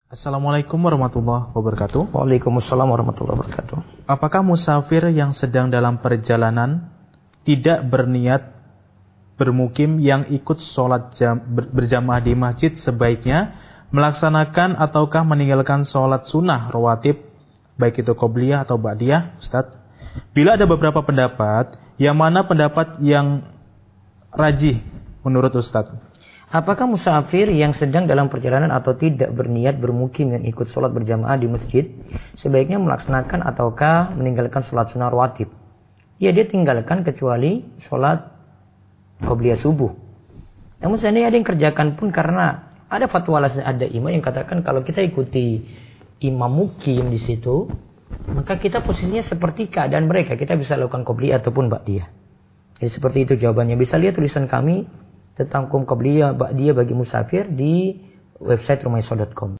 Assalamualaikum warahmatullahi wabarakatuh. Waalaikumsalam warahmatullahi wabarakatuh. Apakah musafir yang sedang dalam perjalanan tidak berniat bermukim yang ikut sholat berjamaah di masjid sebaiknya melaksanakan ataukah meninggalkan sholat sunnah rawatib, baik itu qobliyah atau ba'diyah, Ustaz? Bila ada beberapa pendapat, yang mana pendapat yang rajih menurut Ustaz? Apakah musafir yang sedang dalam perjalanan atau tidak berniat bermukim yang ikut sholat berjamaah di masjid sebaiknya melaksanakan ataukah meninggalkan sholat sunnah rawatib? Ya, dia tinggalkan kecuali sholat qobliyah subuh. Namun seandainya ada yang kerjakan pun, karena ada fatwa ada imam yang katakan kalau kita ikuti imam mukim di situ, maka kita posisinya seperti keadaan mereka, kita bisa lakukan qobliyah ataupun ba'diyah. Jadi seperti itu jawabannya. Bisa lihat tulisan kami tentang hukum qobliyah ba'diyah bagi musafir di website rumaiso.com.